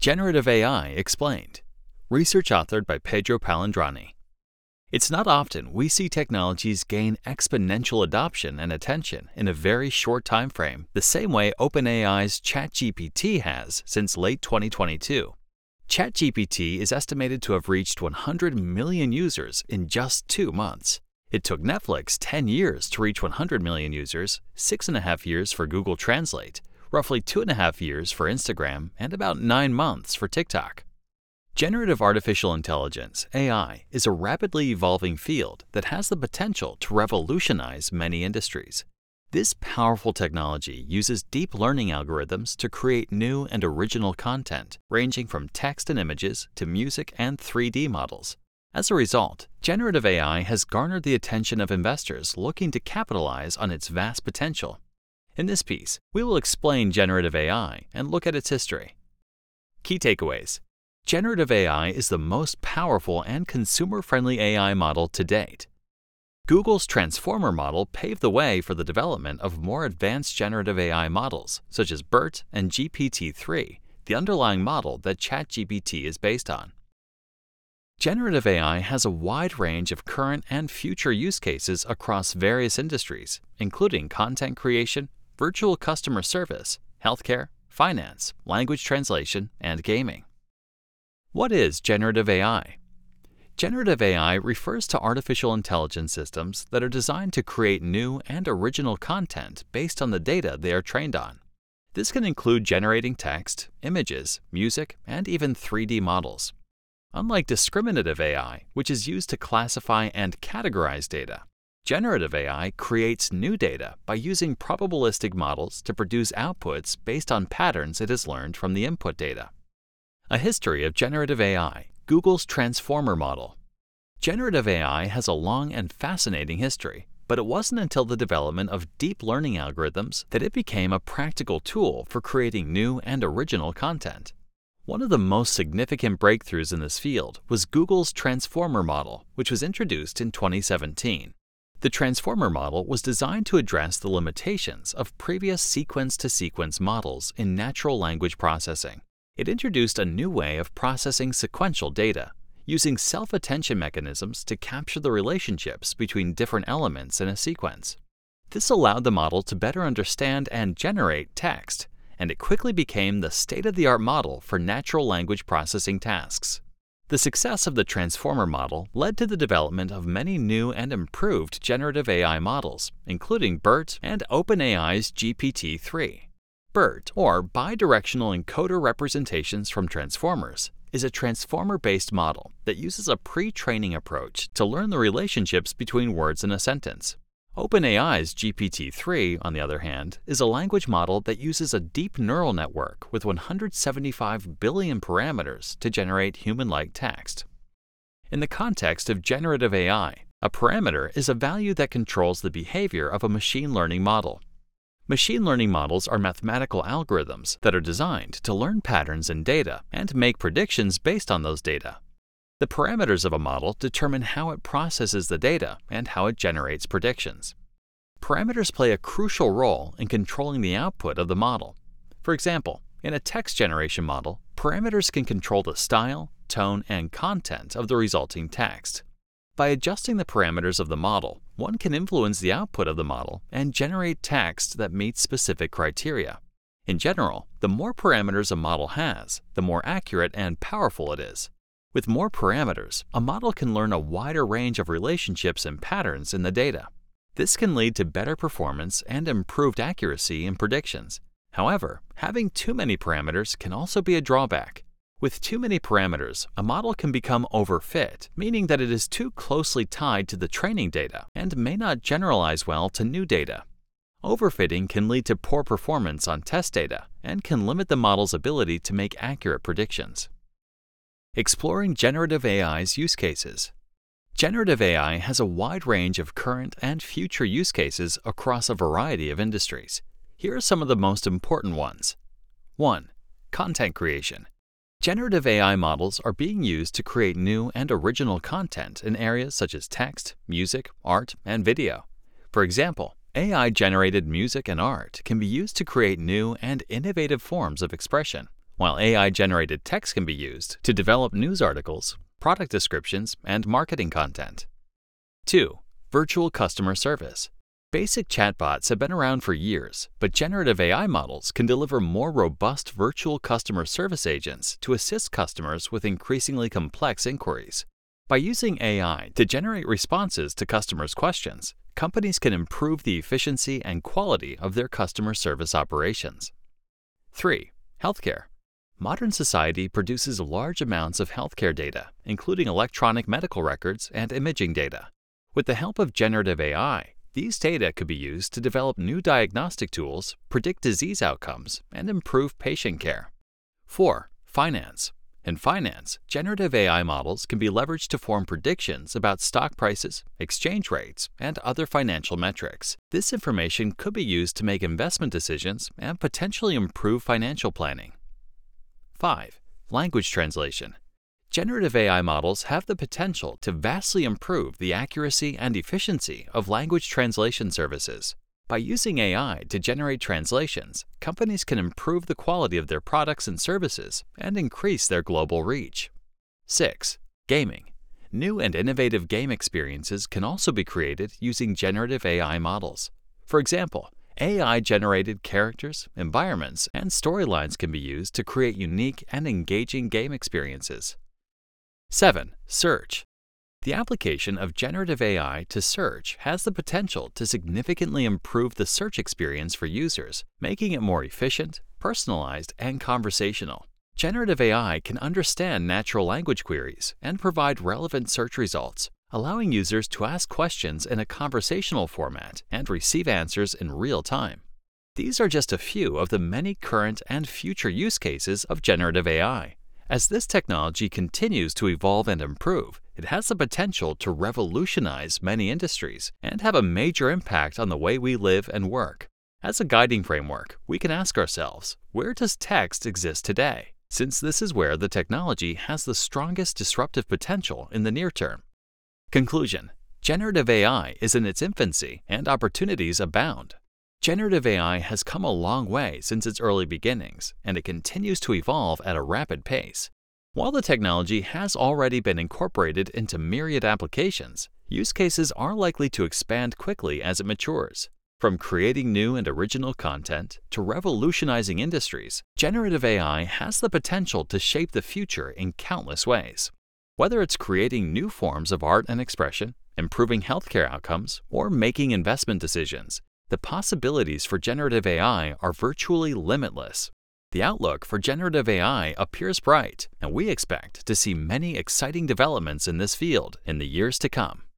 Generative AI Explained. Research authored by Pedro Palandrani. It's not often we see technologies gain exponential adoption and attention in a very short time frame, the same way OpenAI's ChatGPT has since late 2022. ChatGPT is estimated to have reached 100 million users in just 2 months. It took Netflix 10 years to reach 100 million users, 6.5 years for Google Translate, roughly 2.5 years for Instagram, and about 9 months for TikTok. Generative artificial intelligence, AI, is a rapidly evolving field that has the potential to revolutionize many industries. This powerful technology uses deep learning algorithms to create new and original content, ranging from text and images to music and 3D models. As a result, generative AI has garnered the attention of investors looking to capitalize on its vast potential. In this piece, we will explain generative AI and look at its history. Key takeaways. Generative AI is the most powerful and consumer-friendly AI model to date. Google's Transformer model paved the way for the development of more advanced generative AI models, such as BERT and GPT-3, the underlying model that ChatGPT is based on. Generative AI has a wide range of current and future use cases across various industries, including content creation, virtual customer service, healthcare, finance, language translation, and gaming. What is generative AI? Generative AI refers to artificial intelligence systems that are designed to create new and original content based on the data they are trained on. This can include generating text, images, music, and even 3D models. Unlike discriminative AI, which is used to classify and categorize data, generative AI creates new data by using probabilistic models to produce outputs based on patterns it has learned from the input data. A history of generative AI, Google's Transformer model. Generative AI has a long and fascinating history, but it wasn't until the development of deep learning algorithms that it became a practical tool for creating new and original content. One of the most significant breakthroughs in this field was Google's Transformer model, which was introduced in 2017. The Transformer model was designed to address the limitations of previous sequence-to-sequence models in natural language processing. It introduced a new way of processing sequential data, using self-attention mechanisms to capture the relationships between different elements in a sequence. This allowed the model to better understand and generate text, and it quickly became the state-of-the-art model for natural language processing tasks. The success of the Transformer model led to the development of many new and improved generative AI models, including BERT and OpenAI's GPT-3. BERT, or Bidirectional Encoder Representations from Transformers, is a transformer-based model that uses a pre-training approach to learn the relationships between words in a sentence. OpenAI's GPT-3, on the other hand, is a language model that uses a deep neural network with 175 billion parameters to generate human-like text. In the context of generative AI, a parameter is a value that controls the behavior of a machine learning model. Machine learning models are mathematical algorithms that are designed to learn patterns in data and make predictions based on those data. The parameters of a model determine how it processes the data and how it generates predictions. Parameters play a crucial role in controlling the output of the model. For example, in a text generation model, parameters can control the style, tone, and content of the resulting text. By adjusting the parameters of the model, one can influence the output of the model and generate text that meets specific criteria. In general, the more parameters a model has, the more accurate and powerful it is. With more parameters, a model can learn a wider range of relationships and patterns in the data. This can lead to better performance and improved accuracy in predictions. However, having too many parameters can also be a drawback. With too many parameters, a model can become overfit, meaning that it is too closely tied to the training data and may not generalize well to new data. Overfitting can lead to poor performance on test data and can limit the model's ability to make accurate predictions. Exploring generative AI's use cases. Generative AI has a wide range of current and future use cases across a variety of industries. Here are some of the most important ones. 1. Content creation. Generative AI models are being used to create new and original content in areas such as text, music, art, and video. For example, AI-generated music and art can be used to create new and innovative forms of expression, while AI-generated text can be used to develop news articles, product descriptions, and marketing content. 2. Virtual customer service. Basic chatbots have been around for years, but generative AI models can deliver more robust virtual customer service agents to assist customers with increasingly complex inquiries. By using AI to generate responses to customers' questions, companies can improve the efficiency and quality of their customer service operations. 3. Healthcare. Modern society produces large amounts of healthcare data, including electronic medical records and imaging data. With the help of generative AI, these data could be used to develop new diagnostic tools, predict disease outcomes, and improve patient care. 4. Finance. In finance, generative AI models can be leveraged to form predictions about stock prices, exchange rates, and other financial metrics. This information could be used to make investment decisions and potentially improve financial planning. 5. Language translation. Generative AI models have the potential to vastly improve the accuracy and efficiency of language translation services. By using AI to generate translations, companies can improve the quality of their products and services and increase their global reach. 6. Gaming. New and innovative game experiences can also be created using generative AI models. For example, AI-generated characters, environments, and storylines can be used to create unique and engaging game experiences. 7. Search. The application of generative AI to search has the potential to significantly improve the search experience for users, making it more efficient, personalized, and conversational. Generative AI can understand natural language queries and provide relevant search results, allowing users to ask questions in a conversational format and receive answers in real time. These are just a few of the many current and future use cases of generative AI. As this technology continues to evolve and improve, it has the potential to revolutionize many industries and have a major impact on the way we live and work. As a guiding framework, we can ask ourselves, where does text exist today? Since this is where the technology has the strongest disruptive potential in the near term. Conclusion: generative AI is in its infancy and opportunities abound. Generative AI has come a long way since its early beginnings, and it continues to evolve at a rapid pace. While the technology has already been incorporated into myriad applications, use cases are likely to expand quickly as it matures. From creating new and original content to revolutionizing industries, generative AI has the potential to shape the future in countless ways. Whether it's creating new forms of art and expression, improving healthcare outcomes, or making investment decisions, the possibilities for generative AI are virtually limitless. The outlook for generative AI appears bright, and we expect to see many exciting developments in this field in the years to come.